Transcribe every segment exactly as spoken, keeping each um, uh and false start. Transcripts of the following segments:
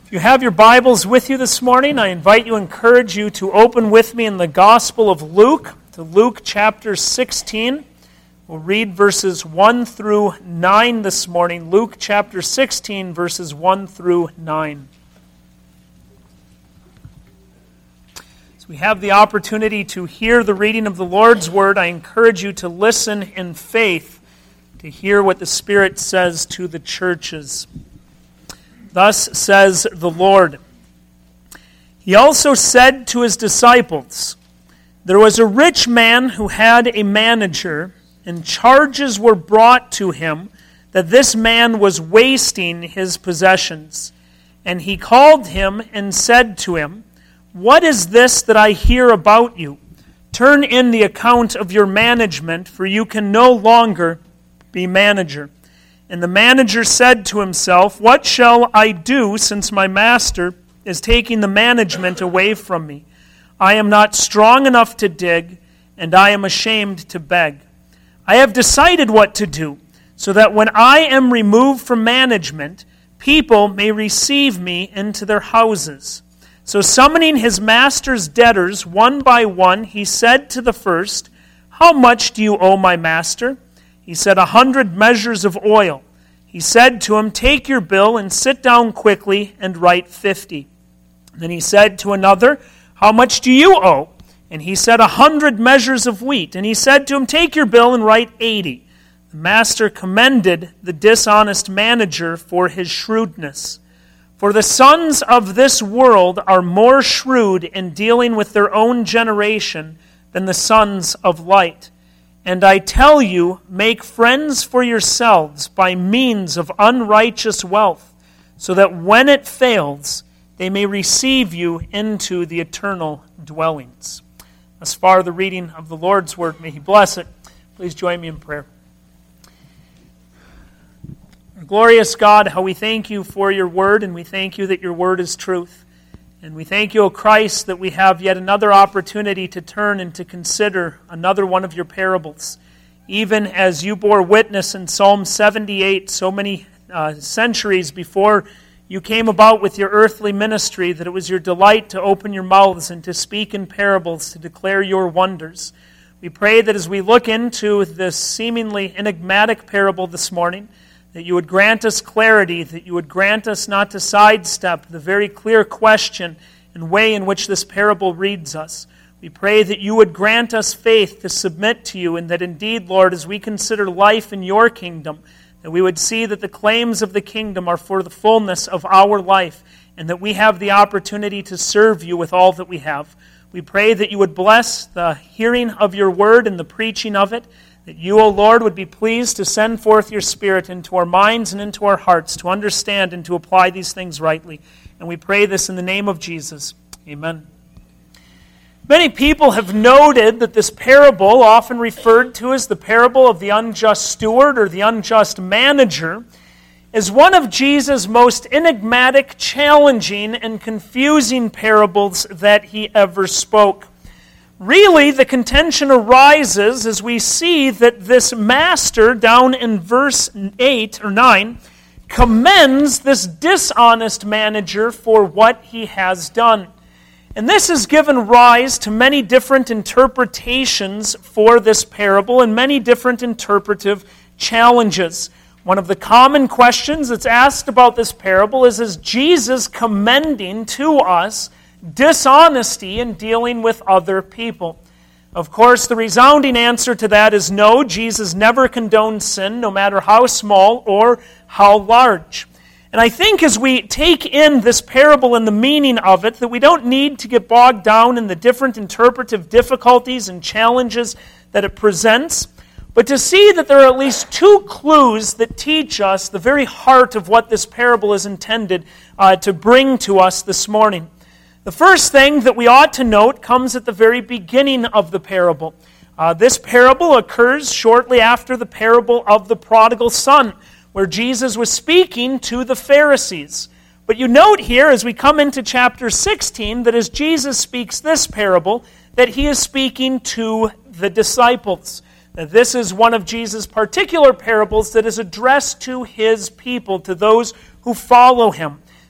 If you have your Bibles with you this morning, I invite you, encourage you to open with me in the Gospel of Luke, to Luke chapter sixteen. We'll read verses one through nine this morning. Luke chapter sixteen, verses one through nine. As we have the opportunity to hear the reading of the Lord's Word, I encourage you to listen in faith to hear what the Spirit says to the churches. Thus says the Lord. He also said to his disciples, "There was a rich man who had a manager, and charges were brought to him that this man was wasting his possessions. And he called him and said to him, 'What is this that I hear about you? Turn in the account of your management, for you can no longer be manager.' And the manager said to himself, 'What shall I do, since my master is taking the management away from me? I am not strong enough to dig, and I am ashamed to beg. I have decided what to do, so that when I am removed from management, people may receive me into their houses.' So summoning his master's debtors one by one, he said to the first, 'How much do you owe my master?' He said, 'A hundred measures of oil.' He said to him, 'Take your bill and sit down quickly and write fifty.' Then he said to another, 'How much do you owe?' And he said, 'A hundred measures of wheat.' And he said to him, 'Take your bill and write eighty.' The master commended the dishonest manager for his shrewdness. For the sons of this world are more shrewd in dealing with their own generation than the sons of light. And I tell you, make friends for yourselves by means of unrighteous wealth, so that when it fails, they may receive you into the eternal dwellings." Thus far, the reading of the Lord's Word. May He bless it. Please join me in prayer. Our glorious God, how we thank you for your Word, and we thank you that your Word is truth. And we thank you, O Christ, that we have yet another opportunity to turn and to consider another one of your parables. Even as you bore witness in Psalm seventy-eight, so many uh, centuries before you came about with your earthly ministry, that it was your delight to open your mouths and to speak in parables, to declare your wonders. We pray that as we look into this seemingly enigmatic parable this morning, that you would grant us clarity, that you would grant us not to sidestep the very clear question and way in which this parable reads us. We pray that you would grant us faith to submit to you, and that indeed, Lord, as we consider life in your kingdom, that we would see that the claims of the kingdom are for the fullness of our life, and that we have the opportunity to serve you with all that we have. We pray that you would bless the hearing of your word and the preaching of it, that you, O Lord, would be pleased to send forth your Spirit into our minds and into our hearts to understand and to apply these things rightly. And we pray this in the name of Jesus. Amen. Many people have noted that this parable, often referred to as the parable of the unjust steward or the unjust manager, is one of Jesus' most enigmatic, challenging, and confusing parables that he ever spoke. Really, the contention arises as we see that this master, down in verse eight or nine, commends this dishonest manager for what he has done. And this has given rise to many different interpretations for this parable and many different interpretive challenges. One of the common questions that's asked about this parable is, is Jesus commending to us dishonesty in dealing with other people? Of course, the resounding answer to that is no. Jesus never condoned sin, no matter how small or how large. And I think as we take in this parable and the meaning of it, that we don't need to get bogged down in the different interpretive difficulties and challenges that it presents, but to see that there are at least two clues that teach us the very heart of what this parable is intended uh, to bring to us this morning. The first thing that we ought to note comes at the very beginning of the parable. Uh, this parable occurs shortly after the parable of the prodigal son, where Jesus was speaking to the Pharisees. But you note here, as we come into chapter sixteen, that as Jesus speaks this parable, that he is speaking to the disciples. Now, this is one of Jesus' particular parables that is addressed to his people, to those who follow him.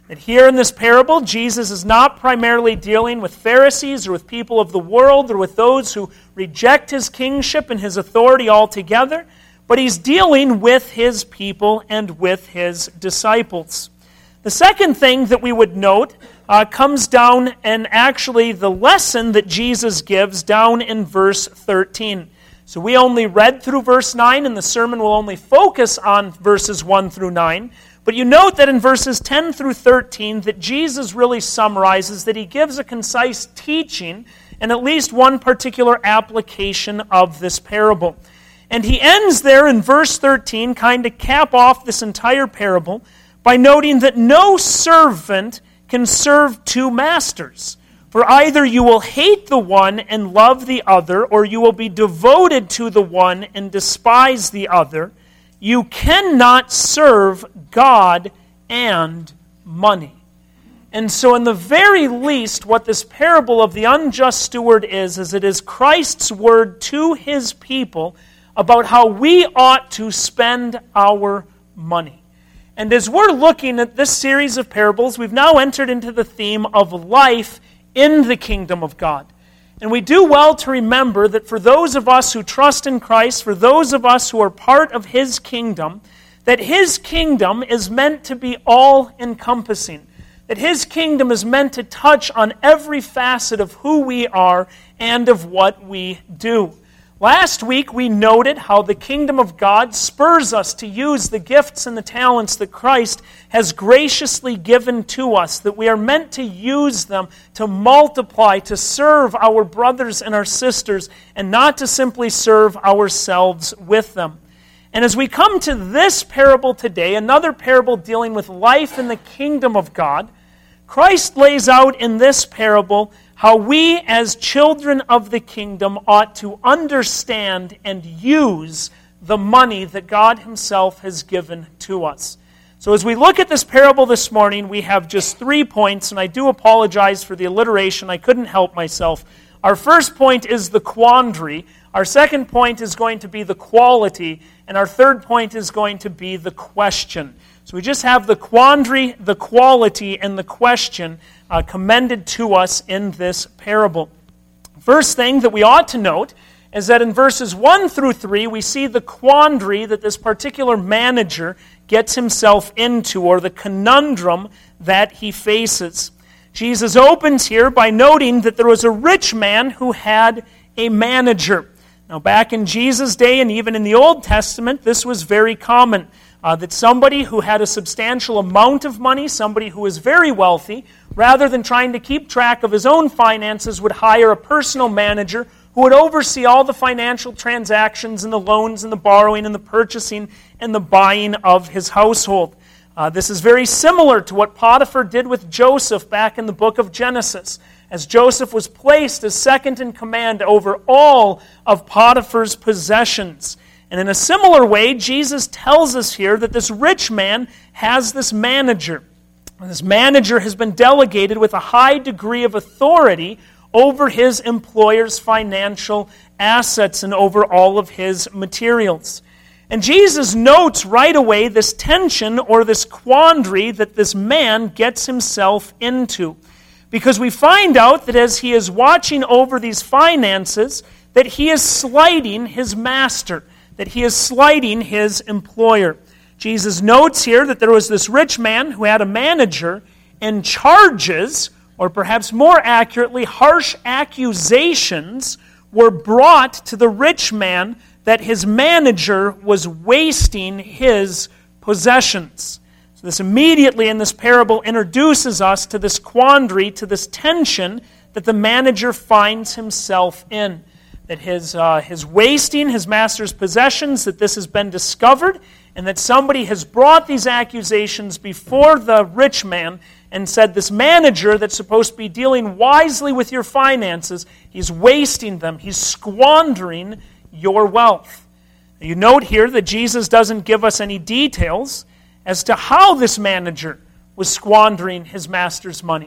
That here in this parable, Jesus is not primarily dealing with Pharisees or with people of the world or with those who reject his kingship and his authority altogether, but he's dealing with his people and with his disciples. The second thing that we would note uh, comes down and actually the lesson that Jesus gives down in verse thirteen. So we only read through verse nine, and the sermon will only focus on verses one through nine. But you note that in verses ten through thirteen that Jesus really summarizes, that he gives a concise teaching and at least one particular application of this parable. And he ends there in verse thirteen, kind of cap off this entire parable, by noting that no servant can serve two masters. For either you will hate the one and love the other, or you will be devoted to the one and despise the other. You cannot serve God and money. And so in the very least, what this parable of the unjust steward is, is it is Christ's word to his people about how we ought to spend our money. And as we're looking at this series of parables, we've now entered into the theme of life in the kingdom of God. And we do well to remember that for those of us who trust in Christ, for those of us who are part of his kingdom, that his kingdom is meant to be all-encompassing. That his kingdom is meant to touch on every facet of who we are and of what we do. Last week we noted how the kingdom of God spurs us to use the gifts and the talents that Christ has graciously given to us, that we are meant to use them to multiply, to serve our brothers and our sisters, and not to simply serve ourselves with them. And as we come to this parable today, another parable dealing with life in the kingdom of God, Christ lays out in this parable how we as children of the kingdom ought to understand and use the money that God himself has given to us. So as we look at this parable this morning, we have just three points, and I do apologize for the alliteration. I couldn't help myself. Our first point is the quandary. Our second point is going to be the quality. And our third point is going to be the question. So we just have the quandary, the quality, and the question uh, commended to us in this parable. First thing that we ought to note is that in verses one through three, we see the quandary that this particular manager gets himself into, or the conundrum that he faces. Jesus opens here by noting that there was a rich man who had a manager. Now, back in Jesus' day and even in the Old Testament, this was very common. Uh, that somebody who had a substantial amount of money, somebody who was very wealthy, rather than trying to keep track of his own finances, would hire a personal manager who would oversee all the financial transactions and the loans and the borrowing and the purchasing and the buying of his household. Uh, this is very similar to what Potiphar did with Joseph back in the book of Genesis, as Joseph was placed as second in command over all of Potiphar's possessions. And in a similar way, Jesus tells us here that this rich man has this manager. And this manager has been delegated with a high degree of authority over his employer's financial assets and over all of his materials. And Jesus notes right away this tension or this quandary that this man gets himself into. Because we find out that as he is watching over these finances, that he is slighting his master, that he is slighting his employer. Jesus notes here that there was this rich man who had a manager, and charges, or perhaps more accurately, harsh accusations, were brought to the rich man that his manager was wasting his possessions. So this immediately in this parable introduces us to this quandary, to this tension that the manager finds himself in. That his, uh, his wasting his master's possessions, that this has been discovered, and that somebody has brought these accusations before the rich man and said, this manager that's supposed to be dealing wisely with your finances, he's wasting them, he's squandering your wealth. You note here that Jesus doesn't give us any details as to how this manager was squandering his master's money.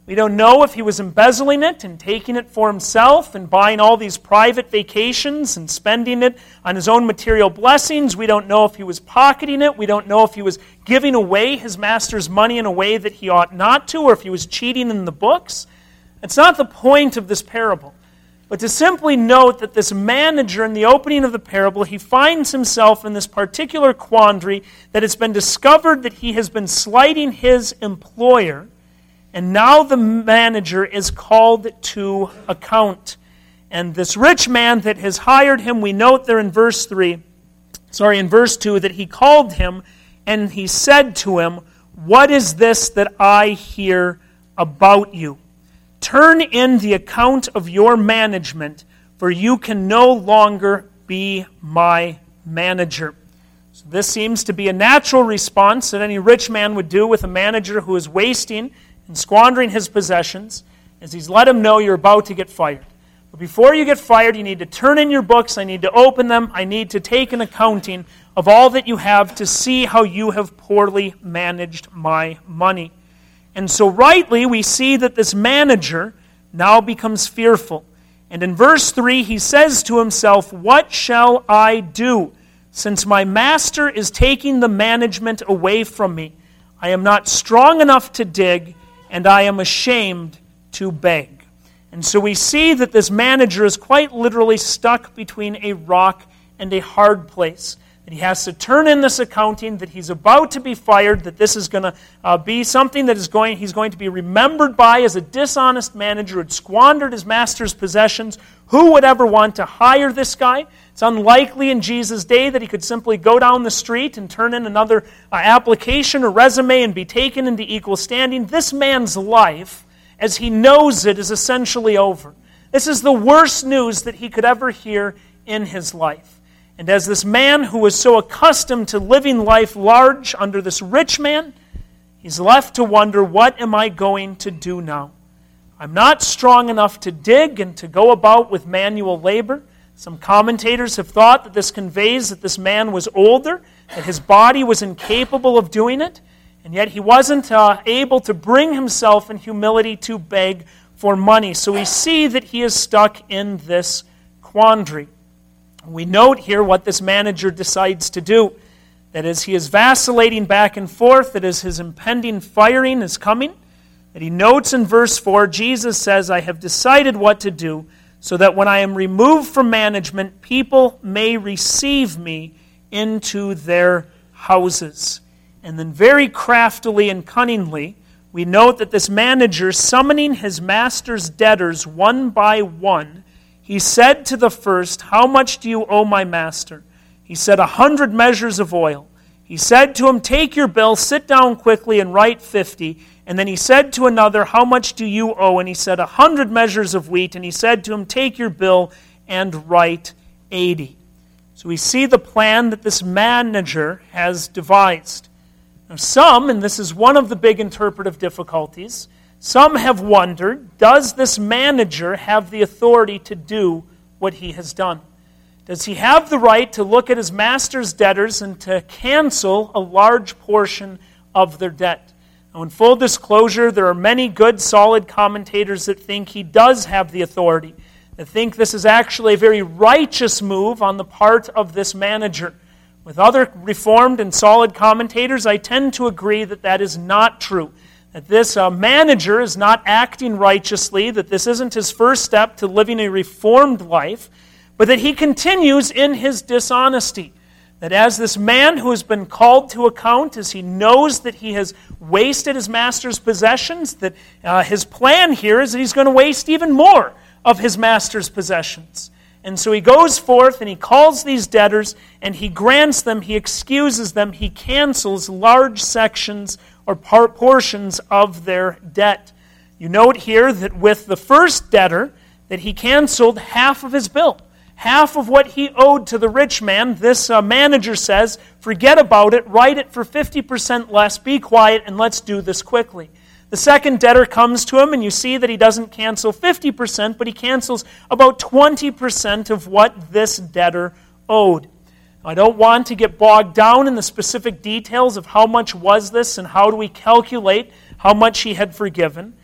We don't know if he was embezzling it and taking it for himself and buying all these private vacations and spending it on his own material blessings. We don't know if he was pocketing it. We don't know if he was giving away his master's money in a way that he ought not to, or if he was cheating in the books. It's not the point of this parable, but to simply note that this manager in the opening of the parable, he finds himself in this particular quandary that it's been discovered that he has been slighting his employer. And now the manager is called to account. And this rich man that has hired him, we note there in verse three, sorry, in verse two, that he called him and he said to him, "What is this that I hear about you? Turn in the account of your management, for you can no longer be my manager." So this seems to be a natural response that any rich man would do with a manager who is wasting and squandering his possessions, as he's let him know you're about to get fired. But before you get fired, you need to turn in your books. I need to open them. I need to take an accounting of all that you have to see how you have poorly managed my money. And so rightly, we see that this manager now becomes fearful. And in verse three, he says to himself, "What shall I do, since my master is taking the management away from me? I am not strong enough to dig, and I am ashamed to beg." And so we see that this manager is quite literally stuck between a rock and a hard place. That he has to turn in this accounting, that he's about to be fired, that this is going to uh, be something that is going he's going to be remembered by as a dishonest manager who had squandered his master's possessions. Who would ever want to hire this guy? It's unlikely in Jesus' day that he could simply go down the street and turn in another uh, application or resume and be taken into equal standing. This man's life, as he knows it, is essentially over. This is the worst news that he could ever hear in his life. And as this man who was so accustomed to living life large under this rich man, he's left to wonder, what am I going to do now? I'm not strong enough to dig and to go about with manual labor. Some commentators have thought that this conveys that this man was older, that his body was incapable of doing it, and yet he wasn't uh, able to bring himself in humility to beg for money. So we see that he is stuck in this quandary. We note here what this manager decides to do. That as he is vacillating back and forth, that as his impending firing is coming, that he notes in verse four, Jesus says, "I have decided what to do, so that when I am removed from management, people may receive me into their houses." And then very craftily and cunningly, we note that this manager, summoning his master's debtors one by one, he said to the first, "How much do you owe my master?" He said, "A hundred measures of oil." He said to him, "Take your bill, sit down quickly and write fifty." And then he said to another, "How much do you owe?" And he said, "A hundred measures of wheat." And he said to him, "Take your bill and write eighty." So we see the plan that this manager has devised. Now some, and this is one of the big interpretive difficulties, some have wondered, does this manager have the authority to do what he has done? Does he have the right to look at his master's debtors and to cancel a large portion of their debt? Now, in full disclosure, there are many good, solid commentators that think he does have the authority, that think this is actually a very righteous move on the part of this manager. With other reformed and solid commentators, I tend to agree that that is not true. That this uh, manager is not acting righteously, that this isn't his first step to living a reformed life, but that he continues in his dishonesty. That as this man who has been called to account, as he knows that he has wasted his master's possessions, that uh, his plan here is that he's going to waste even more of his master's possessions. And so he goes forth and he calls these debtors and he grants them, he excuses them, he cancels large sections or part portions of their debt. You note here that with the first debtor, that he canceled half of his bill. Half of what he owed to the rich man, this uh, manager says, forget about it, write it for fifty percent less, be quiet, and let's do this quickly. The second debtor comes to him, and you see that he doesn't cancel fifty percent, but he cancels about twenty percent of what this debtor owed. Now, I don't want to get bogged down in the specific details of how much was this and how do we calculate how much he had forgiven.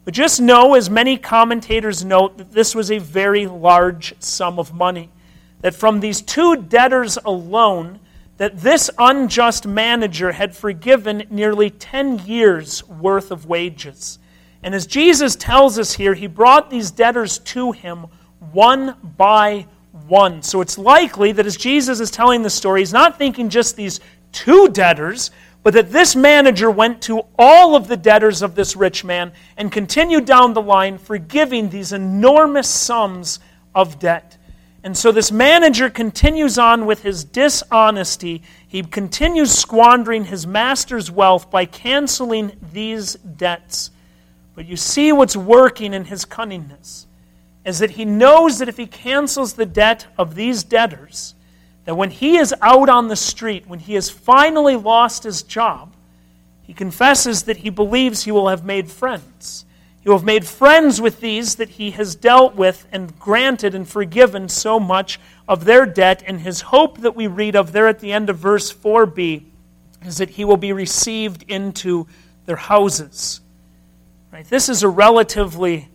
But just know, as many commentators note, that this was a very large sum of money. That from these two debtors alone, that this unjust manager had forgiven nearly ten years' worth of wages. And as Jesus tells us here, he brought these debtors to him one by one. So it's likely that as Jesus is telling the story, he's not thinking just these two debtors, but that this manager went to all of the debtors of this rich man and continued down the line, forgiving these enormous sums of debt. And so this manager continues on with his dishonesty. He continues squandering his master's wealth by canceling these debts. But you see what's working in his cunningness is that he knows that if he cancels the debt of these debtors, that when he is out on the street, when he has finally lost his job, he confesses that he believes he will have made friends. He will have made friends with these that he has dealt with and granted and forgiven so much of their debt. And his hope that we read of there at the end of verse four b is that he will be received into their houses. Right? This is a relatively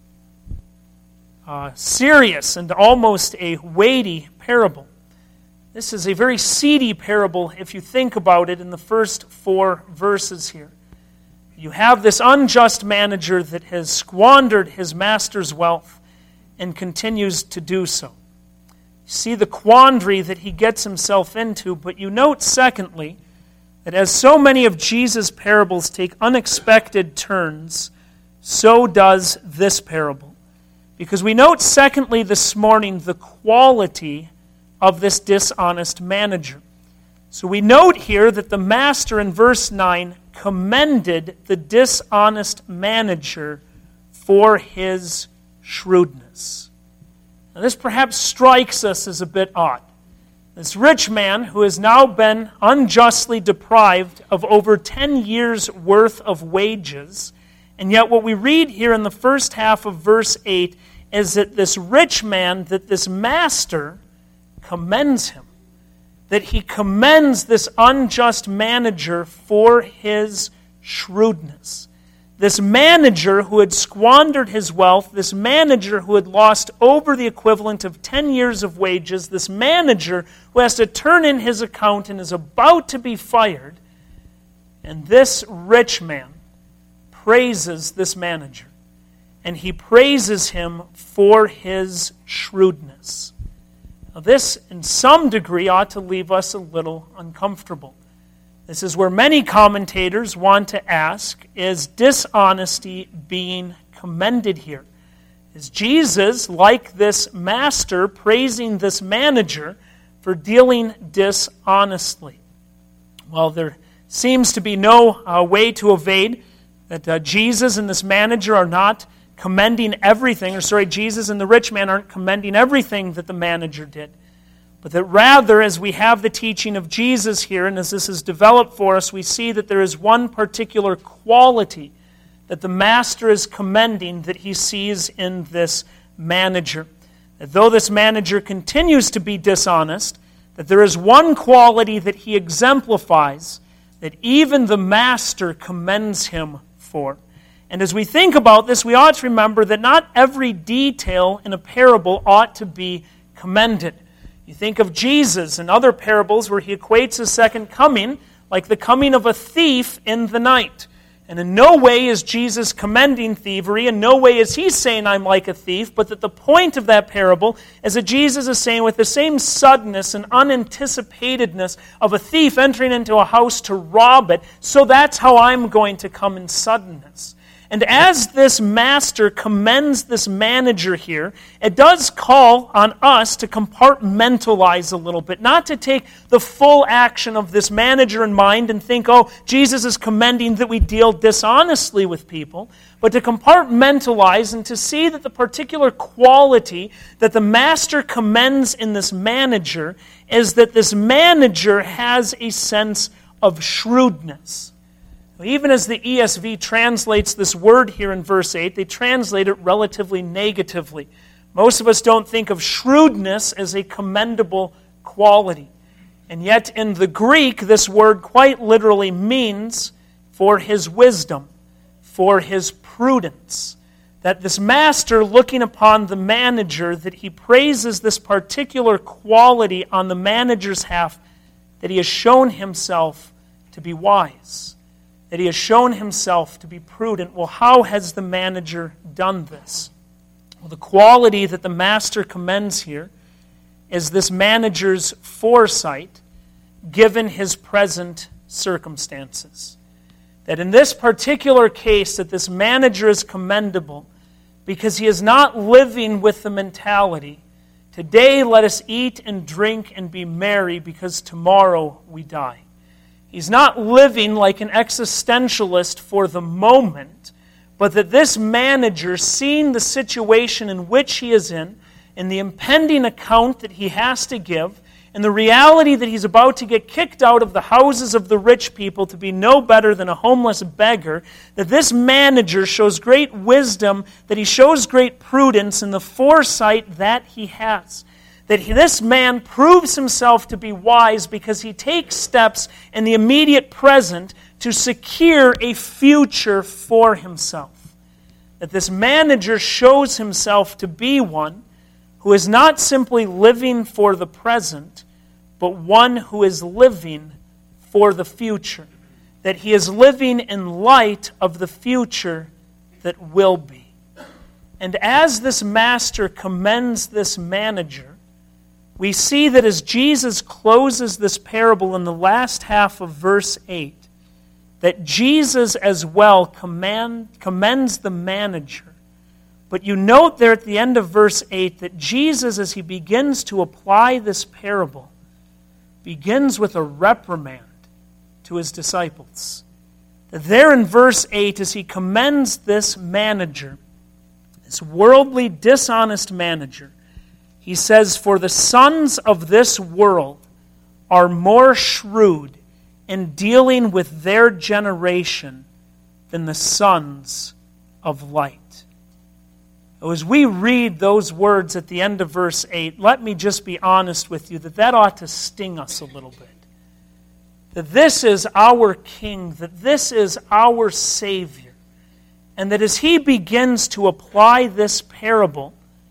uh, serious and almost a weighty parable. This is a very seedy parable if you think about it in the first four verses here. You have this unjust manager that has squandered his master's wealth and continues to do so. You see the quandary that he gets himself into, but you note, secondly, that as so many of Jesus' parables take unexpected turns, so does this parable. Because we note, secondly, this morning, the quality of this dishonest manager. So we note here that the master in verse nine commended the dishonest manager for his shrewdness. Now this perhaps strikes us as a bit odd. This rich man who has now been unjustly deprived of over ten years' worth of wages, and yet what we read here in the first half of verse eight is that this rich man, that this master, commends him. That he commends this unjust manager for his shrewdness. This manager who had squandered his wealth, this manager who had lost over the equivalent of ten years of wages, this manager who has to turn in his account and is about to be fired, and this rich man praises this manager. And he praises him for his shrewdness. Now this, in some degree, ought to leave us a little uncomfortable. This is where many commentators want to ask, is dishonesty being commended here? Is Jesus, like this master, praising this manager for dealing dishonestly? Well, there seems to be no uh, way to evade that uh, Jesus and this manager are not commending everything, or sorry, Jesus and the rich man aren't commending everything that the manager did. But that rather, as we have the teaching of Jesus here, and as this is developed for us, we see that there is one particular quality that the master is commending that he sees in this manager. That though this manager continues to be dishonest, that there is one quality that he exemplifies that even the master commends him for. And as we think about this, we ought to remember that not every detail in a parable ought to be commended. You think of Jesus and other parables where he equates his second coming like the coming of a thief in the night. And in no way is Jesus commending thievery, in no way is he saying I'm like a thief, but that the point of that parable is that Jesus is saying with the same suddenness and unanticipatedness of a thief entering into a house to rob it, so that's how I'm going to come in suddenness. And as this master commends this manager here, it does call on us to compartmentalize a little bit, not to take the full action of this manager in mind and think, oh, Jesus is commending that we deal dishonestly with people, but to compartmentalize and to see that the particular quality that the master commends in this manager is that this manager has a sense of shrewdness. Even as the E S V translates this word here in verse eight, they translate it relatively negatively. Most of us don't think of shrewdness as a commendable quality. And yet in the Greek, this word quite literally means for his wisdom, for his prudence. That this master, looking upon the manager, that he praises this particular quality on the manager's half, that he has shown himself to be wise, that he has shown himself to be prudent. Well, how has the manager done this? Well, the quality that the master commends here is this manager's foresight given his present circumstances. That in this particular case, that this manager is commendable because he is not living with the mentality, today let us eat and drink and be merry because tomorrow we die. He's not living like an existentialist for the moment, but that this manager, seeing the situation in which he is in, and the impending account that he has to give, and the reality that he's about to get kicked out of the houses of the rich people to be no better than a homeless beggar, that this manager shows great wisdom, that he shows great prudence in the foresight that he has. That he, this man proves himself to be wise because he takes steps in the immediate present to secure a future for himself. That this manager shows himself to be one who is not simply living for the present, but one who is living for the future. That he is living in light of the future that will be. And as this master commends this manager, we see that as Jesus closes this parable in the last half of verse eight, that Jesus as well command, commends the manager. But you note there at the end of verse eight that Jesus, as he begins to apply this parable, begins with a reprimand to his disciples. There in verse eight, as he commends this manager, this worldly, dishonest manager, he says, "For the sons of this world are more shrewd in dealing with their generation than the sons of light." As we read those words at the end of verse eight, let me just be honest with you that that ought to sting us a little bit. That this is our King, that this is our Savior, and that as he begins to apply this parable,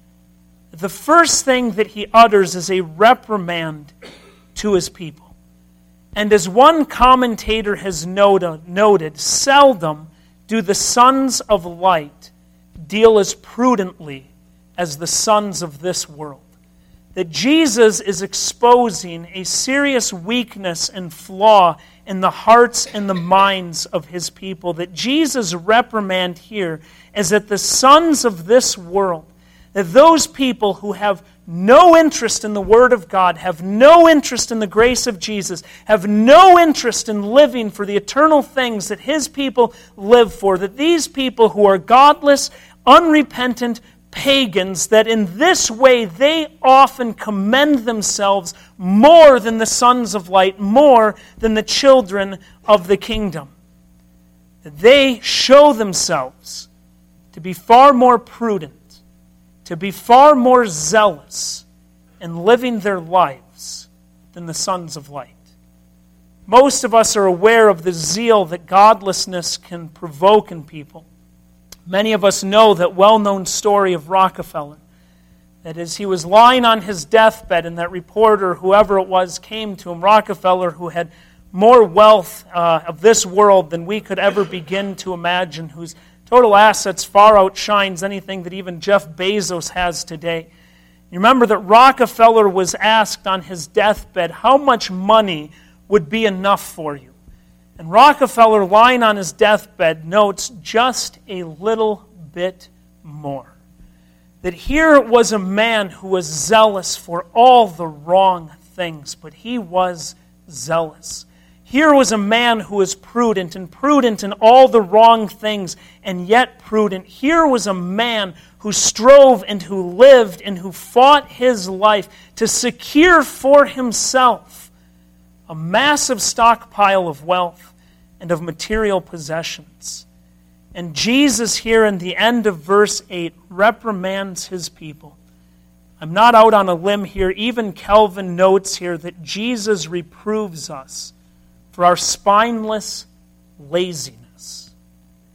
the first thing that he utters is a reprimand to his people. And as one commentator has noted, noted, seldom do the sons of light deal as prudently as the sons of this world. That Jesus is exposing a serious weakness and flaw in the hearts and the minds of his people. That Jesus' reprimand here is that the sons of this world, that those people who have no interest in the Word of God, have no interest in the grace of Jesus, have no interest in living for the eternal things that his people live for, that these people who are godless, unrepentant pagans, that in this way they often commend themselves more than the sons of light, more than the children of the kingdom. That they show themselves to be far more prudent, to be far more zealous in living their lives than the sons of light. Most of us are aware of the zeal that godlessness can provoke in people. Many of us know that well-known story of Rockefeller. That as he was lying on his deathbed and that reporter, whoever it was, came to him, Rockefeller, who had more wealth uh, of this world than we could ever begin to imagine, whose total assets far outshines anything that even Jeff Bezos has today. You remember that Rockefeller was asked on his deathbed, how much money would be enough for you? And Rockefeller, lying on his deathbed, notes just a little bit more. That here was a man who was zealous for all the wrong things, but he was zealous. Here was a man who was prudent, and prudent in all the wrong things, and yet prudent. Here was a man who strove and who lived and who fought his life to secure for himself a massive stockpile of wealth and of material possessions. And Jesus here in the end of verse eight reprimands his people. I'm not out on a limb here. Even Calvin notes here that Jesus reproves us for our spineless laziness.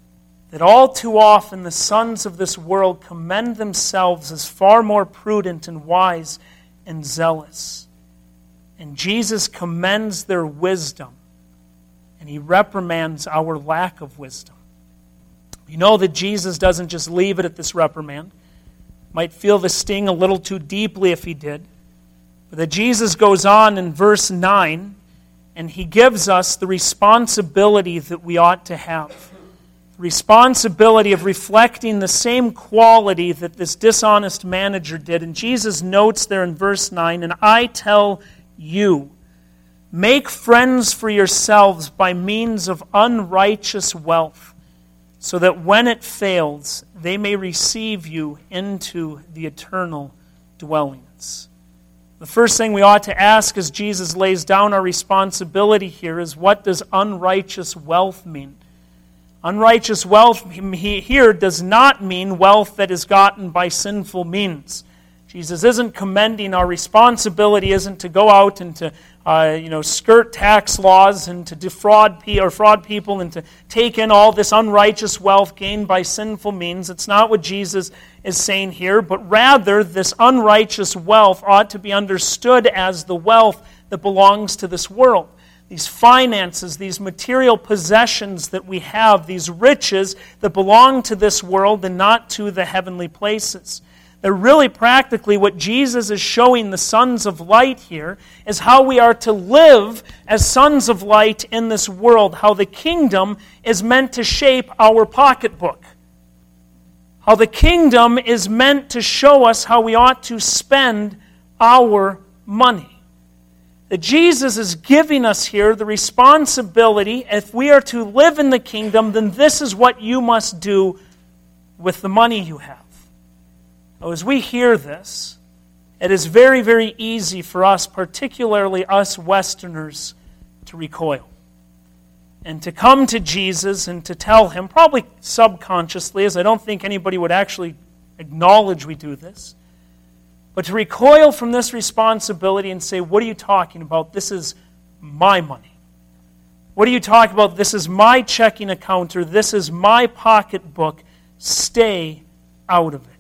that all too often the sons of this world commend themselves as far more prudent and wise and zealous. And Jesus commends their wisdom, and he reprimands our lack of wisdom. You know that Jesus doesn't just leave it at this reprimand. Might feel the sting a little too deeply if he did. But that Jesus goes on in verse nine, and he gives us the responsibility that we ought to have. The responsibility of reflecting the same quality that this dishonest manager did. And Jesus notes there in verse nine, "And I tell you, make friends for yourselves by means of unrighteous wealth, so that when it fails, they may receive you into the eternal dwellings." The first thing we ought to ask as Jesus lays down our responsibility here is, what does unrighteous wealth mean? Unrighteous wealth here does not mean wealth that is gotten by sinful means. Jesus isn't commending our responsibility isn't to go out and to uh, you know skirt tax laws and to defraud pe- or fraud people and to take in all this unrighteous wealth gained by sinful means. It's not what Jesus is saying here, but rather this unrighteous wealth ought to be understood as the wealth that belongs to this world. These finances, these material possessions that we have, these riches that belong to this world and not to the heavenly places. They're really practically what Jesus is showing the sons of light here is how we are to live as sons of light in this world, how the kingdom is meant to shape our pocketbook, how the kingdom is meant to show us how we ought to spend our money. That Jesus is giving us here the responsibility, if we are to live in the kingdom, then this is what you must do with the money you have. Now, as we hear this, it is very, very easy for us, particularly us Westerners, to recoil. And to come to Jesus and to tell him, probably subconsciously, as I don't think anybody would actually acknowledge we do this, but to recoil from this responsibility and say, what are you talking about? This is my money. What are you talking about? This is my checking account, or this is my pocketbook. Stay out of it.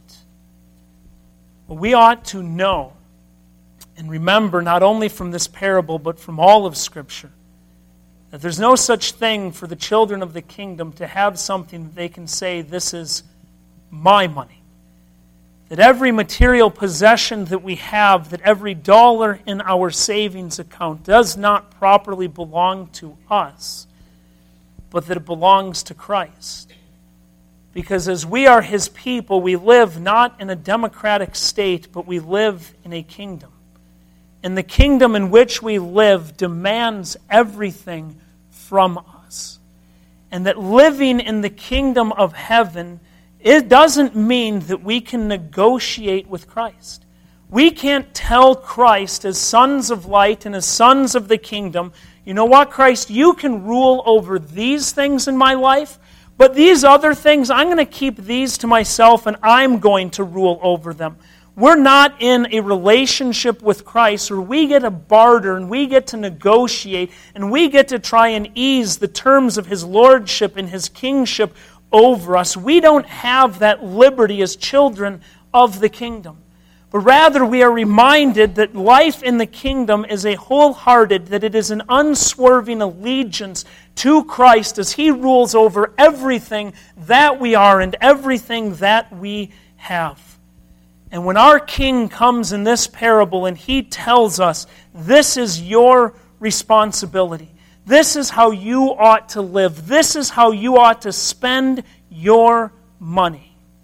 Well, we ought to know and remember, not only from this parable, but from all of Scripture, that there's no such thing for the children of the kingdom to have something that they can say, this is my money. That every material possession that we have, that every dollar in our savings account does not properly belong to us, but that it belongs to Christ. Because as we are His people, we live not in a democratic state, but we live in a kingdom. And the kingdom in which we live demands everything from us. And that living in the kingdom of heaven, it doesn't mean that we can negotiate with Christ. We can't tell Christ as sons of light and as sons of the kingdom, you know what, Christ, you can rule over these things in my life, but these other things, I'm going to keep these to myself and I'm going to rule over them. We're not in a relationship with Christ where we get to barter and we get to negotiate and we get to try and ease the terms of His lordship and His kingship over us. We don't have that liberty as children of the kingdom. But rather we are reminded that life in the kingdom is a wholehearted, that it is an unswerving allegiance to Christ as He rules over everything that we are and everything that we have. And when our King comes in this parable and He tells us, this is your responsibility, this is how you ought to live, this is how you ought to spend your money.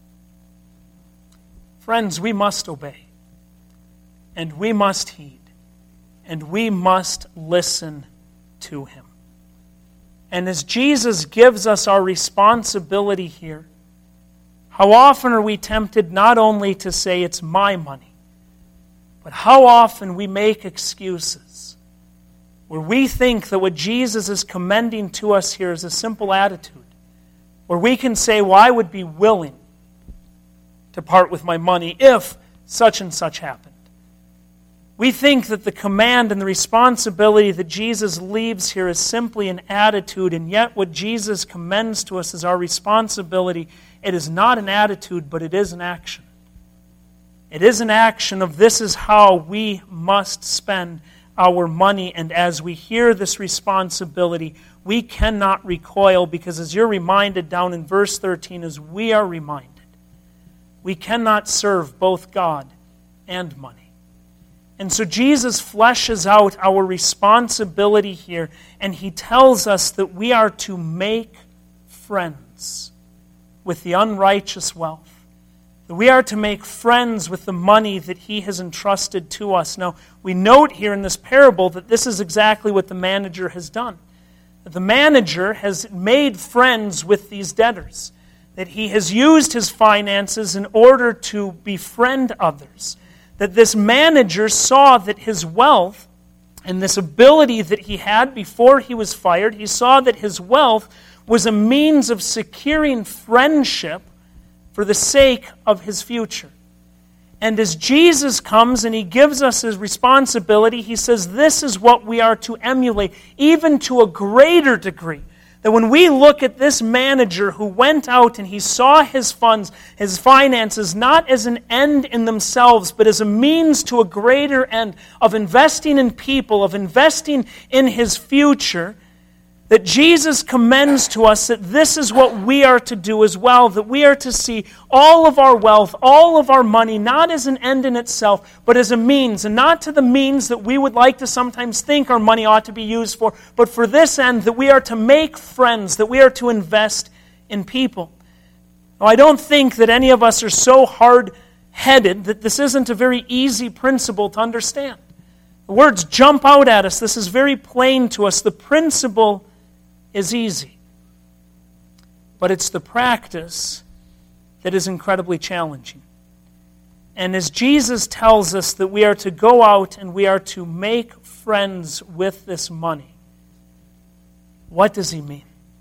Friends, we must obey, and we must heed, and we must listen to Him. And as Jesus gives us our responsibility here, how often are we tempted not only to say it's my money, but how often we make excuses where we think that what Jesus is commending to us here is a simple attitude, where we can say, well, I would be willing to part with my money if such and such happened. We think that the command and the responsibility that Jesus leaves here is simply an attitude, and yet what Jesus commends to us as our responsibility, it is not an attitude, but it is an action. It is an action of this is how we must spend our money, and as we hear this responsibility, we cannot recoil, because as you're reminded down in verse thirteen, as we are reminded, we cannot serve both God and money. And so Jesus fleshes out our responsibility here, and he tells us that we are to make friends with the unrighteous wealth. That we are to make friends with the money that he has entrusted to us. Now, we note here in this parable that this is exactly what the manager has done. That the manager has made friends with these debtors. That he has used his finances in order to befriend others. That this manager saw that his wealth and this ability that he had before he was fired, he saw that his wealth was a means of securing friendship for the sake of his future. And as Jesus comes and he gives us his responsibility, he says this is what we are to emulate, even to a greater degree. That when we look at this manager who went out and he saw his funds, his finances, not as an end in themselves, but as a means to a greater end of investing in people, of investing in his future, that Jesus commends to us that this is what we are to do as well, that we are to see all of our wealth, all of our money, not as an end in itself, but as a means, and not to the means that we would like to sometimes think our money ought to be used for, but for this end, that we are to make friends, that we are to invest in people. Now, I don't think that any of us are so hard-headed that this isn't a very easy principle to understand. The words jump out at us. This is very plain to us. The principle is easy. But it's the practice that is incredibly challenging. And as Jesus tells us that we are to go out and we are to make friends with this money, what does he mean?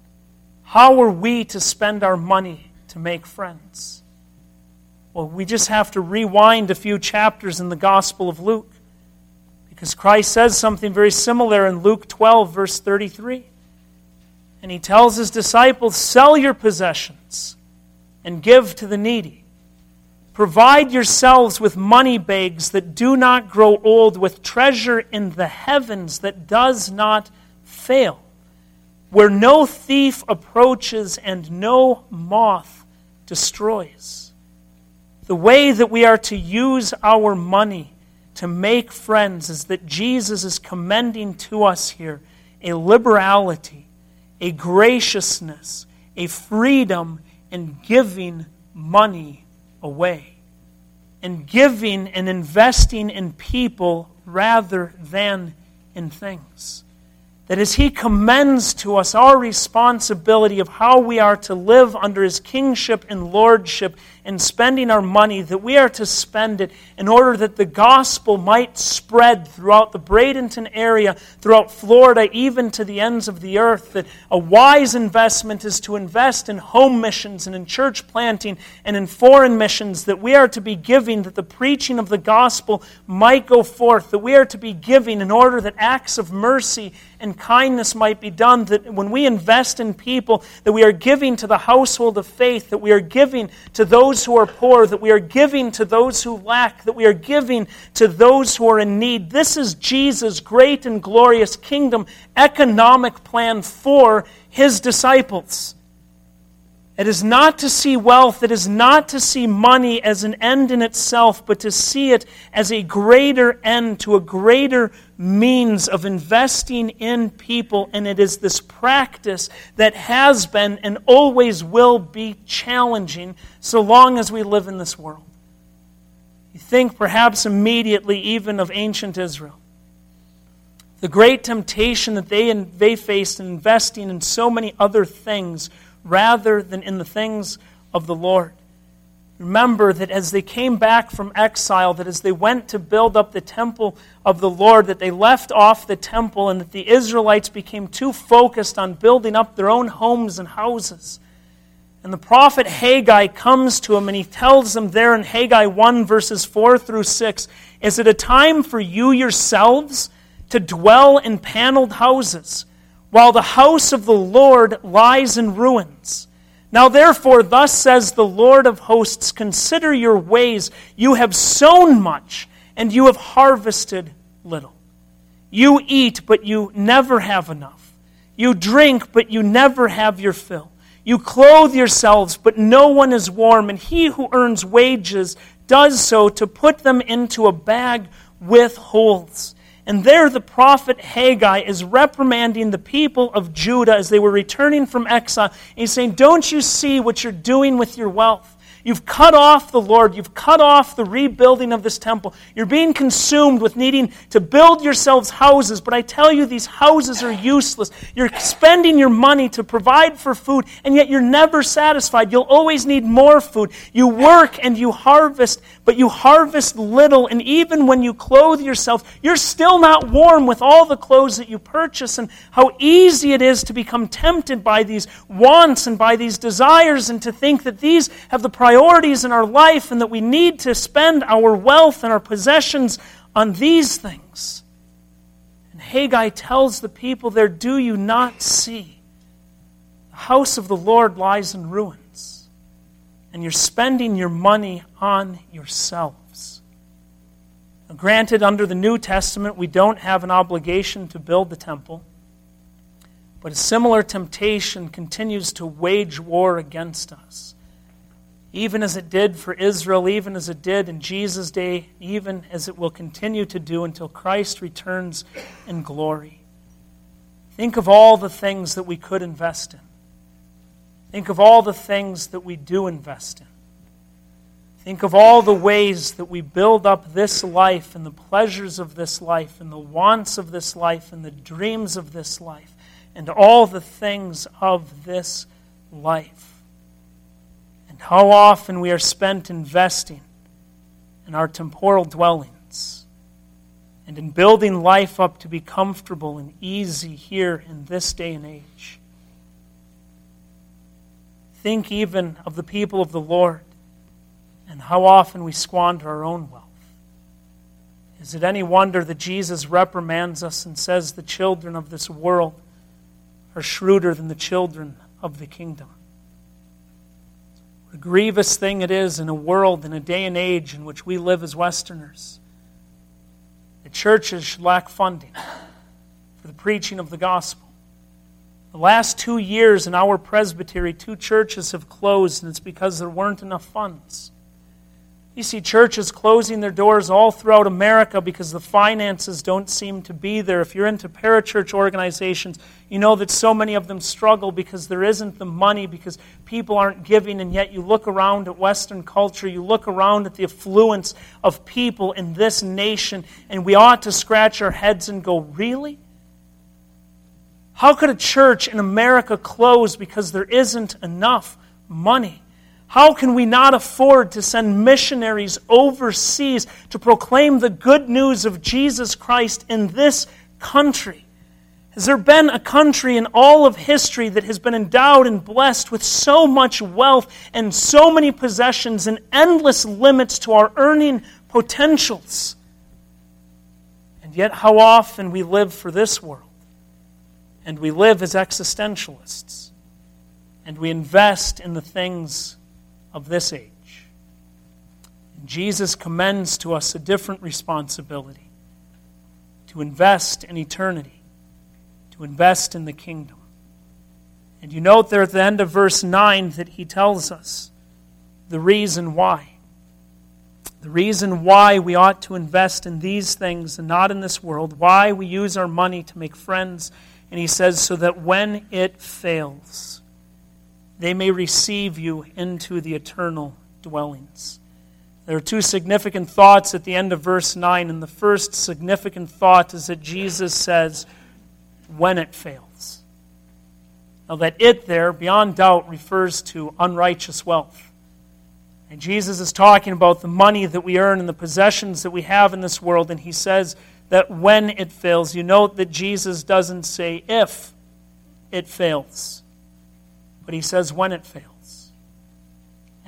How are we to spend our money to make friends? Well, we just have to rewind a few chapters in the Gospel of Luke, because Christ says something very similar in Luke twelve, verse thirty-three. And he tells his disciples, sell your possessions and give to the needy. Provide yourselves with money bags that do not grow old, with treasure in the heavens that does not fail, where no thief approaches and no moth destroys. The way that we are to use our money to make friends is that Jesus is commending to us here a liberality, a graciousness, a freedom in giving money away, and giving and investing in people rather than in things. That as he commends to us our responsibility of how we are to live under his kingship and lordship and spending our money, that we are to spend it in order that the gospel might spread throughout the Bradenton area, throughout Florida, even to the ends of the earth. That a wise investment is to invest in home missions and in church planting and in foreign missions, that we are to be giving that the preaching of the gospel might go forth, that we are to be giving in order that acts of mercy and kindness might be done, that when we invest in people, that we are giving to the household of faith, that we are giving to those who are poor, that we are giving to those who lack, that we are giving to those who are in need. This is Jesus' great and glorious kingdom economic plan for his disciples. It is not to see wealth, it is not to see money as an end in itself, but to see it as a greater end, to a greater means of investing in people. And it is this practice that has been and always will be challenging so long as we live in this world. You think perhaps immediately even of ancient Israel. The great temptation that they, they faced in investing in so many other things rather than in the things of the Lord. Remember that as they came back from exile, that as they went to build up the temple of the Lord, that they left off the temple and that the Israelites became too focused on building up their own homes and houses. And the prophet Haggai comes to him and he tells them there in Haggai one verses four through six, is it a time for you yourselves to dwell in paneled houses, while the house of the Lord lies in ruins? Now therefore, thus says the Lord of hosts, consider your ways. You have sown much, and you have harvested little. You eat, but you never have enough. You drink, but you never have your fill. You clothe yourselves, but no one is warm, and he who earns wages does so to put them into a bag with holes. And there the prophet Haggai is reprimanding the people of Judah as they were returning from exile. And he's saying, don't you see what you're doing with your wealth? You've cut off the Lord. You've cut off the rebuilding of this temple. You're being consumed with needing to build yourselves houses. But I tell you, these houses are useless. You're spending your money to provide for food, and yet you're never satisfied. You'll always need more food. You work and you harvest, but you harvest little. And even when you clothe yourself, you're still not warm with all the clothes that you purchase. And how easy it is to become tempted by these wants and by these desires, and to think that these have the priority priorities in our life, and that we need to spend our wealth and our possessions on these things. And Haggai tells the people there, do you not see? The house of the Lord lies in ruins, and you're spending your money on yourselves. Now, granted, under the New Testament, we don't have an obligation to build the temple, but a similar temptation continues to wage war against us. Even as it did for Israel, even as it did in Jesus' day, even as it will continue to do until Christ returns in glory. Think of all the things that we could invest in. Think of all the things that we do invest in. Think of all the ways that we build up this life and the pleasures of this life and the wants of this life and the dreams of this life and all the things of this life. And how often we are spent investing in our temporal dwellings and in building life up to be comfortable and easy here in this day and age. Think even of the people of the Lord and how often we squander our own wealth. Is it any wonder that Jesus reprimands us and says the children of this world are shrewder than the children of the kingdom? What a grievous thing it is in a world, in a day and age in which we live as Westerners. The churches should lack funding for the preaching of the gospel. The last two years in our presbytery, two churches have closed, and it's because there weren't enough funds. You see churches closing their doors all throughout America because the finances don't seem to be there. If you're into parachurch organizations, you know that so many of them struggle because there isn't the money, because people aren't giving, and yet you look around at Western culture, you look around at the affluence of people in this nation, and we ought to scratch our heads and go, really? How could a church in America close because there isn't enough money? How can we not afford to send missionaries overseas to proclaim the good news of Jesus Christ in this country? Has there been a country in all of history that has been endowed and blessed with so much wealth and so many possessions and endless limits to our earning potentials? And yet how often we live for this world, and we live as existentialists, and we invest in the things of this age. And Jesus commends to us a different responsibility, to invest in eternity, to invest in the kingdom. And you note there at the end of verse nine that he tells us the reason why. The reason why we ought to invest in these things and not in this world, why we use our money to make friends. And he says, so that when it fails, they may receive you into the eternal dwellings. There are two significant thoughts at the end of verse nine, and the first significant thought is that Jesus says, when it fails. Now that it there, beyond doubt, refers to unrighteous wealth. And Jesus is talking about the money that we earn and the possessions that we have in this world, and he says that when it fails. You note that Jesus doesn't say if it fails, but he says when it fails.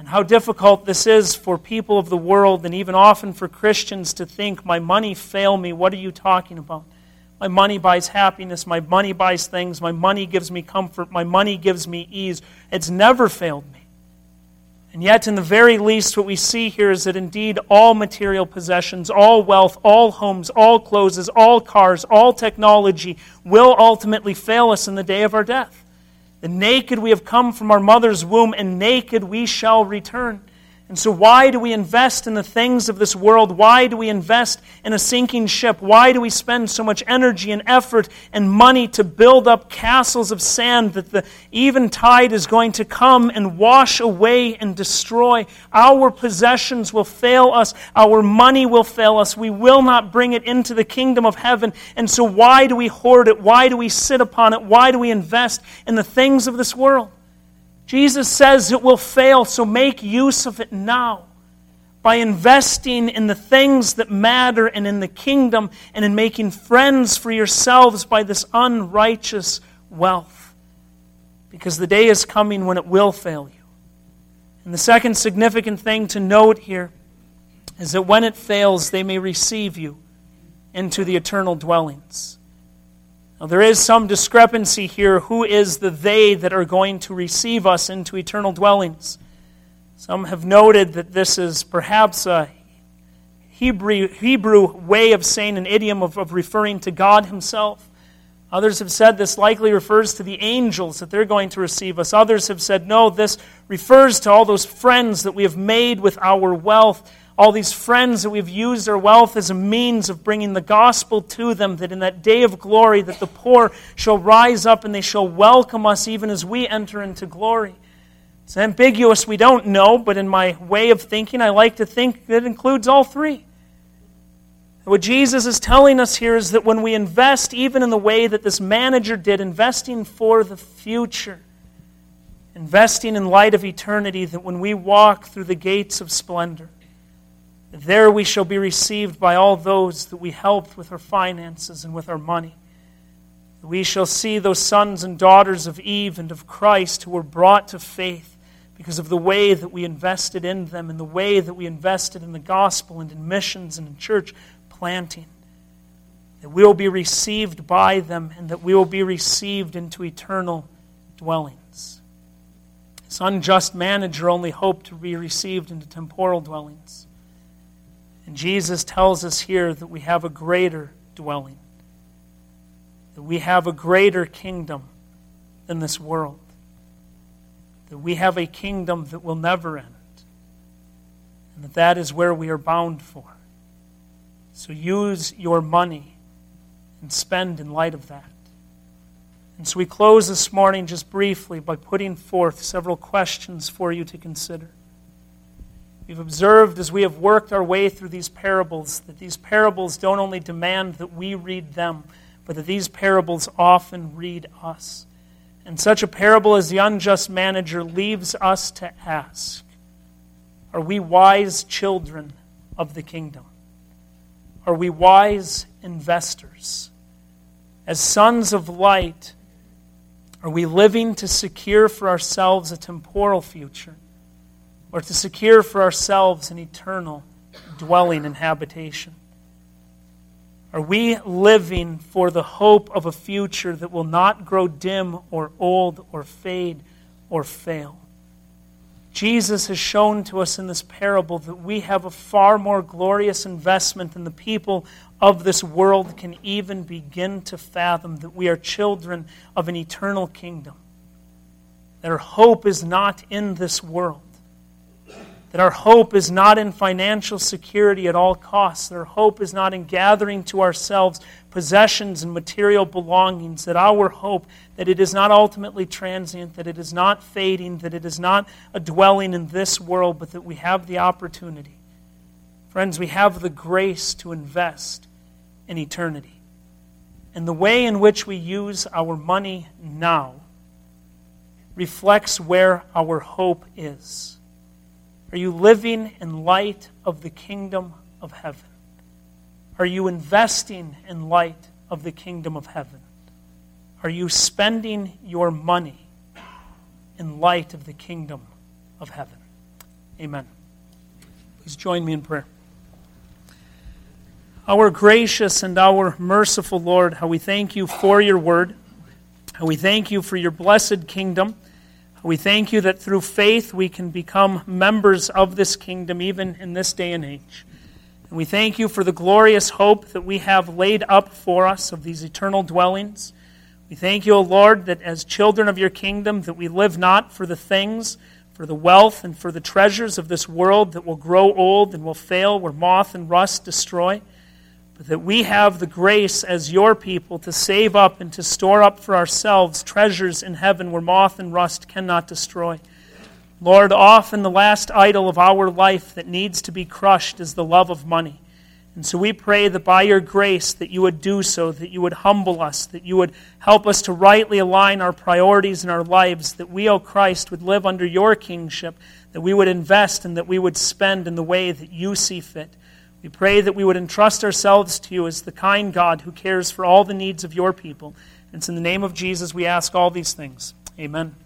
And how difficult this is for people of the world, and even often for Christians, to think, my money fail me. What are you talking about? My money buys happiness. My money buys things. My money gives me comfort. My money gives me ease. It's never failed me. And yet, in the very least, what we see here is that indeed all material possessions, all wealth, all homes, all clothes, all cars, all technology will ultimately fail us in the day of our death. The naked we have come from our mother's womb, and naked we shall return. And so why do we invest in the things of this world? Why do we invest in a sinking ship? Why do we spend so much energy and effort and money to build up castles of sand that the eventide is going to come and wash away and destroy? Our possessions will fail us. Our money will fail us. We will not bring it into the kingdom of heaven. And so why do we hoard it? Why do we sit upon it? Why do we invest in the things of this world? Jesus says it will fail, so make use of it now by investing in the things that matter and in the kingdom and in making friends for yourselves by this unrighteous wealth. Because the day is coming when it will fail you. And the second significant thing to note here is that when it fails, they may receive you into the eternal dwellings. Now, there is some discrepancy here. Who is the they that are going to receive us into eternal dwellings? Some have noted that this is perhaps a Hebrew, Hebrew way of saying, an idiom of, of referring to God Himself. Others have said this likely refers to the angels, that they're going to receive us. Others have said, no, this refers to all those friends that we have made with our wealth, all these friends that we've used our wealth as a means of bringing the gospel to them, that in that day of glory that the poor shall rise up and they shall welcome us even as we enter into glory. It's ambiguous, we don't know, but in my way of thinking, I like to think that it includes all three. What Jesus is telling us here is that when we invest, even in the way that this manager did, investing for the future, investing in light of eternity, that when we walk through the gates of splendor, there we shall be received by all those that we helped with our finances and with our money. We shall see those sons and daughters of Eve and of Christ who were brought to faith because of the way that we invested in them and the way that we invested in the gospel and in missions and in church planting. That we will be received by them and that we will be received into eternal dwellings. This unjust manager only hoped to be received into temporal dwellings. And Jesus tells us here that we have a greater dwelling, that we have a greater kingdom than this world, that we have a kingdom that will never end, and that that is where we are bound for. So use your money and spend in light of that. And so we close this morning just briefly by putting forth several questions for you to consider. We've observed as we have worked our way through these parables that these parables don't only demand that we read them, but that these parables often read us. And such a parable as the unjust manager leaves us to ask, are we wise children of the kingdom? Are we wise investors? As sons of light, are we living to secure for ourselves a temporal future, or to secure for ourselves an eternal dwelling and habitation? Are we living for the hope of a future that will not grow dim or old or fade or fail? Jesus has shown to us in this parable that we have a far more glorious investment than the people of this world can even begin to fathom, that we are children of an eternal kingdom, that our hope is not in this world, that our hope is not in financial security at all costs, that our hope is not in gathering to ourselves possessions and material belongings, that our hope, that it is not ultimately transient, that it is not fading, that it is not a dwelling in this world, but that we have the opportunity. Friends, we have the grace to invest in eternity. And the way in which we use our money now reflects where our hope is. Are you living in light of the kingdom of heaven? Are you investing in light of the kingdom of heaven? Are you spending your money in light of the kingdom of heaven? Amen. Please join me in prayer. Our gracious and our merciful Lord, how we thank you for your word. How we thank you for your blessed kingdom. How we thank you that through faith we can become members of this kingdom even in this day and age. And we thank you for the glorious hope that we have laid up for us of these eternal dwellings. We thank you, O Lord, that as children of your kingdom, that we live not for the things, for the wealth, and for the treasures of this world that will grow old and will fail, where moth and rust destroy, but that we have the grace as your people to save up and to store up for ourselves treasures in heaven where moth and rust cannot destroy. Lord, often the last idol of our life that needs to be crushed is the love of money. And so we pray that by your grace that you would do so, that you would humble us, that you would help us to rightly align our priorities in our lives, that we, O Christ, would live under your kingship, that we would invest and that we would spend in the way that you see fit. We pray that we would entrust ourselves to you as the kind God who cares for all the needs of your people. And it's in the name of Jesus we ask all these things. Amen.